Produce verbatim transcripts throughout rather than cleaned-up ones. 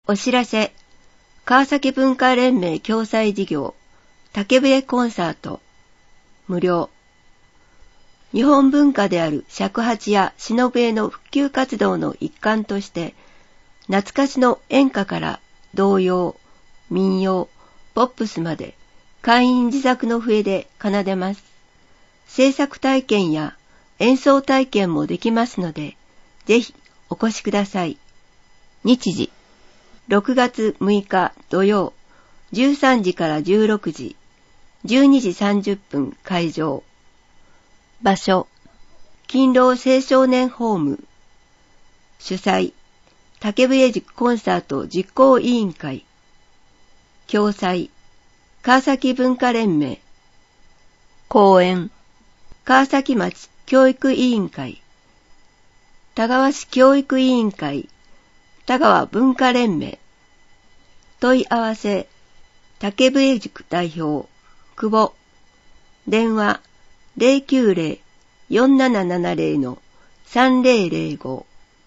お知らせ、川崎文化連盟共催事業、竹笛コンサート、無料。日本文化である尺八や篠笛の普及活動の一環として、懐かしの演歌から童謡、民謡、ポップスまで会員自作の笛で奏でます。制作体験や演奏体験もできますので、ぜひお越しください。日時、ろくがつむいか土曜、じゅうさんじからじゅうろくじ、じゅうにじさんじゅっぷん会場。場所、勤労青少年ホーム。主催、竹笛塾コンサート実行委員会。共催、川崎文化連盟。講演、川崎町教育委員会。田川市教育委員会。田川文化連盟。問い合わせ、竹笛塾代表、久保。電話、ゼロきゅうゼロ よんななななゼロ のさんぜろぜろご。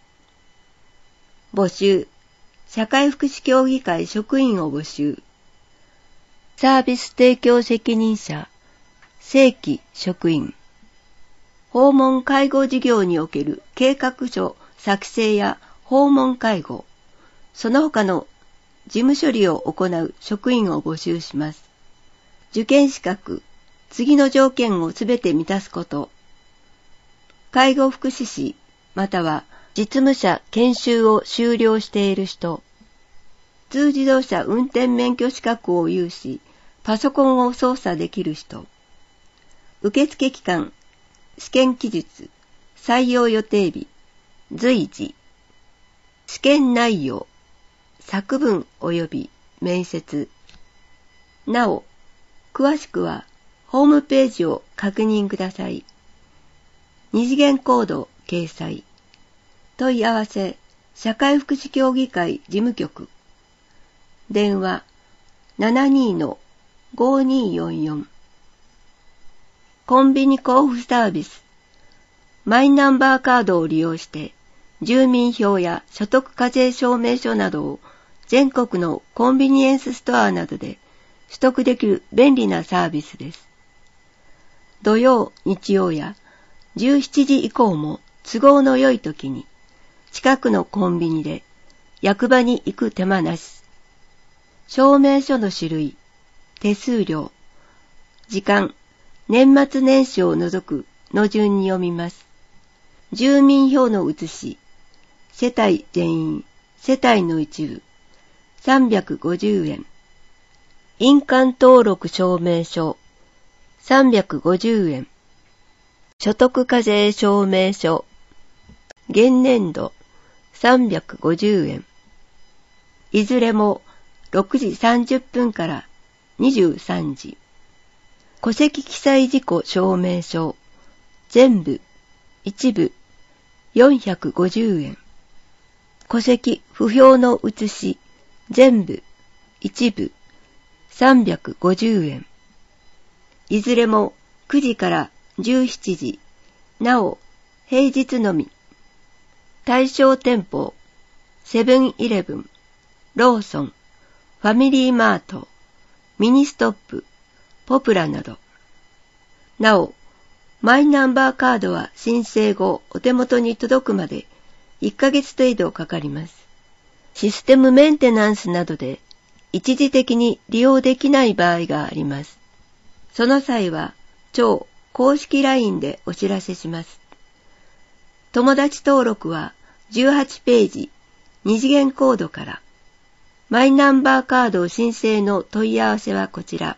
募集、社会福祉協議会職員を募集。サービス提供責任者、正規職員。訪問介護事業における計画書作成や訪問介護、その他の事務処理を行う職員を募集します。受験資格、次の条件をすべて満たすこと。介護福祉士、または実務者研修を修了している人。普通自動車運転免許資格を有し、パソコンを操作できる人。受付期間、試験期日、採用予定日、随時。試験内容、作文及び面接。なお、詳しくは、ホームページを確認ください。二次元コード掲載。問い合わせ、社会福祉協議会事務局。電話、ななにー ごーにーよんよん。コンビニ交付サービス。マイナンバーカードを利用して、住民票や所得課税証明書などを全国のコンビニエンスストアなどで取得できる便利なサービスです。土曜、日曜やじゅうしちじ以降も都合の良い時に近くのコンビニで役場に行く手間なし。証明書の種類、手数料、時間、年末年始を除くの順に読みます。住民票の写し、世帯全員、世帯の一部、さんびゃくごじゅうえん。印鑑登録証明書、さんびゃくごじゅうえん。所得課税証明書、現年度、さんびゃくごじゅうえん。いずれもろくじさんじゅっぷんからにじゅうさんじ。戸籍記載事項証明書、全部、一部、よんひゃくごじゅうえん。戸籍不評の写し、全部、一部、さんびゃくごじゅうえん。いずれもくじからじゅうしちじ、なお、平日のみ。対象店舗、セブンイレブン、ローソン、ファミリーマート、ミニストップ、ポプラなど。なお、マイナンバーカードは申請後お手元に届くまでいっかげつ程度かかります。システムメンテナンスなどで一時的に利用できない場合があります。その際は、超公式 ライン でお知らせします。友達登録はじゅうはちページ、二次元コードから。マイナンバーカード申請の問い合わせはこちら。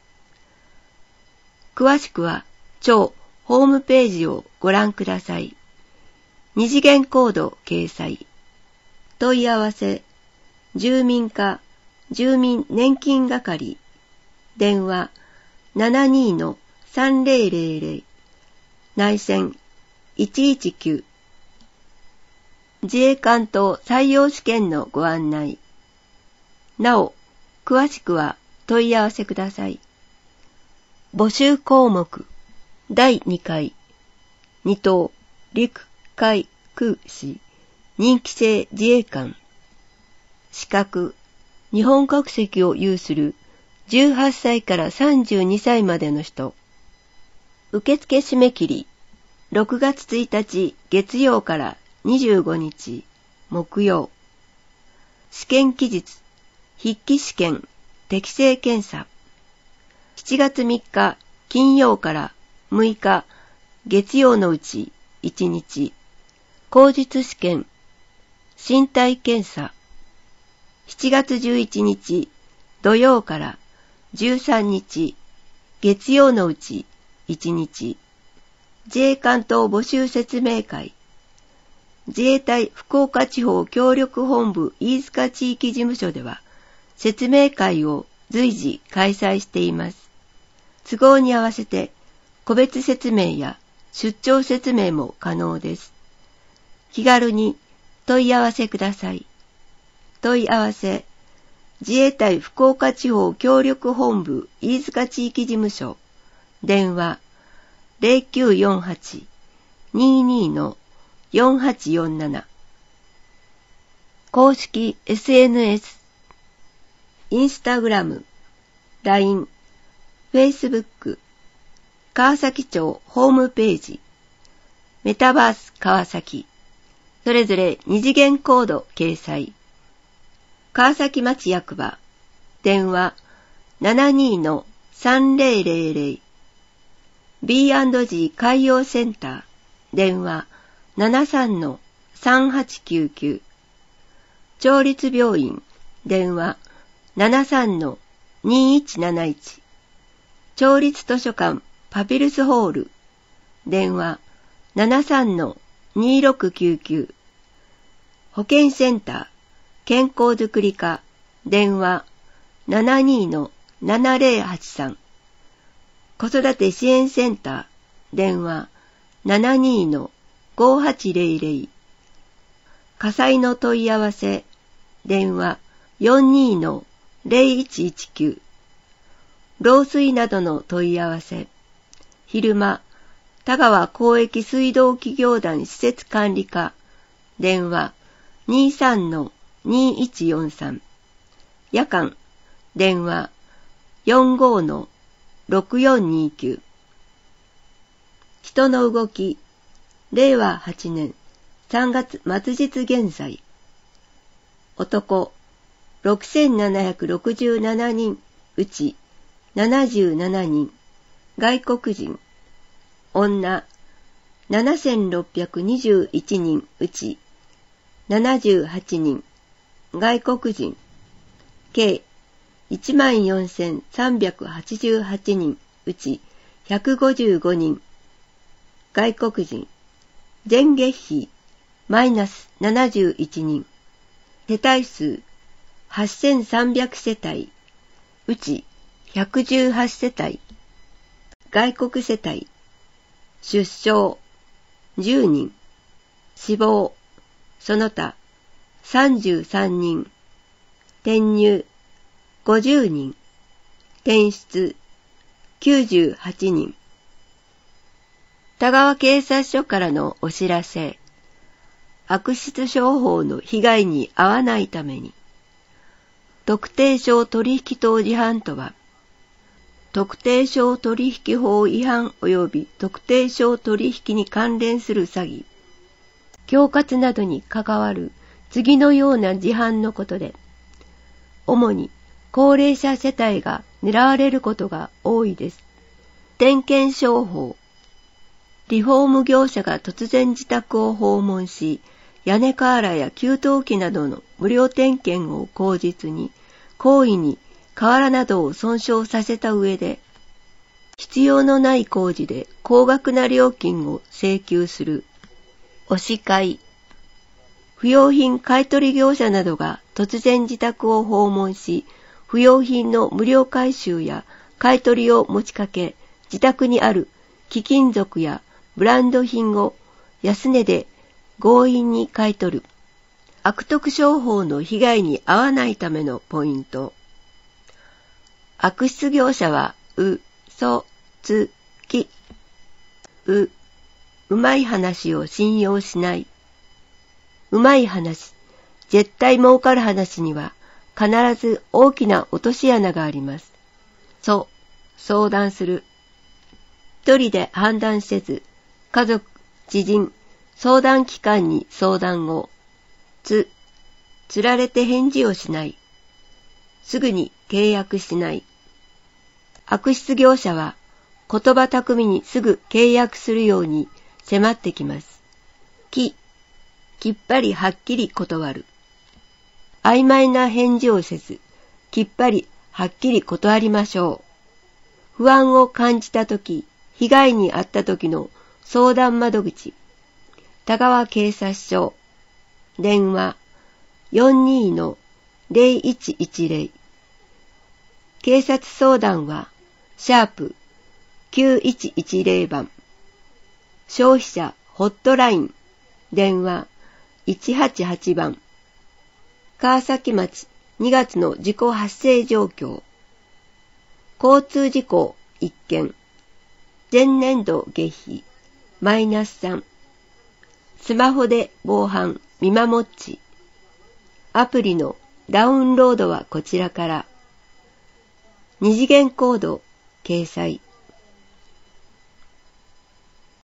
詳しくは、超ホームページをご覧ください。二次元コード掲載。問い合わせ、住民課、住民年金係。電話、ななにー さんぜろぜろぜろ。内線、いちいちきゅう。自衛官等採用試験のご案内。なお、詳しくは問い合わせください。募集項目、だいにかい、に等、陸、海、空、士、任期制自衛官。 資格、日本国籍を有するじゅうはっさいからさんじゅうにさいまでの人。受付締め切り、ろくがつついたち月曜からにじゅうごにち木曜。試験期日、筆記試験、適正検査。しちがつみっか金曜からむいか月曜のうちいちにち。口述試験、身体検査。しちがつじゅういちにち土曜からじゅうさんにち月曜のうちいちにち。自衛官等募集説明会。自衛隊福岡地方協力本部飯塚地域事務所では説明会を随時開催しています。都合に合わせて個別説明や出張説明も可能です。気軽に問い合わせください。問い合わせ、自衛隊福岡地方協力本部飯塚地域事務所、電話 ゼロきゅうよんはち にーにー のよんはちよんなな。公式 エスエヌエス、インスタグラム、ライン、フェイスブック、川崎町ホームページ、メタバース川崎、それぞれ二次元コード掲載。川崎町役場、電話 ななにーのさんぜろぜろぜろ。ビーアンドジー 海洋センター、電話 ななさんのさんはちきゅうきゅう。町立病院、電話 ななさんのにいちなないち。町立図書館パピルスホール、電話 ななさんのにろくきゅうきゅう。保健センター、健康づくり課、電話 ななにーのななぜろはちさん。子育て支援センター、電話 ななにーのごはちぜろぜろ。火災の問い合わせ、電話 よんにーのぜろいちいちきゅう。漏水などの問い合わせ、昼間、田川広域水道企業団施設管理課、電話 にさんのにいちよんさん。夜間、電話 よんごのろくよんにきゅう。人の動き、れいわはちねんさんがつ末日現在。男、ろくせんななひゃくろくじゅうななにん、うちななじゅうななにん、外国人。女、ななせんろっぴゃくにじゅういちにん、うちななじゅうはちにん、外国人。計いちまんよんせんさんびゃくはちじゅうはちにん、うちひゃくごじゅうごにん、外国人。全月比マイナスななじゅういちにん。世帯数はっせんさんびゃくせたい、うちひゃくじゅうはちせたい。外国世帯。出生じゅうにん。死亡その他さんじゅうさんにん。転入ごじゅうにん。転出きゅうじゅうはちにん。田川警察署からのお知らせ。悪質商法の被害に遭わないために。特定商取引等事犯とは、特定商取引法違反及び特定商取引に関連する詐欺、恐喝などに関わる次のような事犯のことで、主に高齢者世帯が狙われることが多いです。点検商法。リフォーム業者が突然自宅を訪問し、屋根瓦や給湯器などの無料点検を口実に、故意に瓦などを損傷させた上で、必要のない工事で高額な料金を請求する。押し買い。不用品買取業者などが突然自宅を訪問し、不用品の無料回収や買取を持ちかけ、自宅にある貴金属やブランド品を安値で強引に買い取る。悪徳商法の被害に遭わないためのポイント。悪質業者は、う、そ、つ、き。う、うまい話を信用しない。うまい話、 絶対儲かる話には必ず大きな落とし穴があります。そう、相談する。一人で判断せず、家族、知人、相談機関に相談を。つ、つられて返事をしない。すぐに契約しない。悪質業者は言葉巧みにすぐ契約するように迫ってきます。き、きっぱりはっきり断る。曖昧な返事をせず、きっぱりはっきり断りましょう。不安を感じたとき、被害に遭ったときの相談窓口、田川警察署、電話 よんにーのゼロいちいちゼロ。警察相談は、シャープきゅういちいちゼロ番。消費者ホットライン、電話いちはちはち番。川崎町にがつの事故発生状況。交通事故いっけん。前年度月費マイナスさん。スマホで防犯見守っち。アプリのダウンロードはこちらから。二次元コード掲載。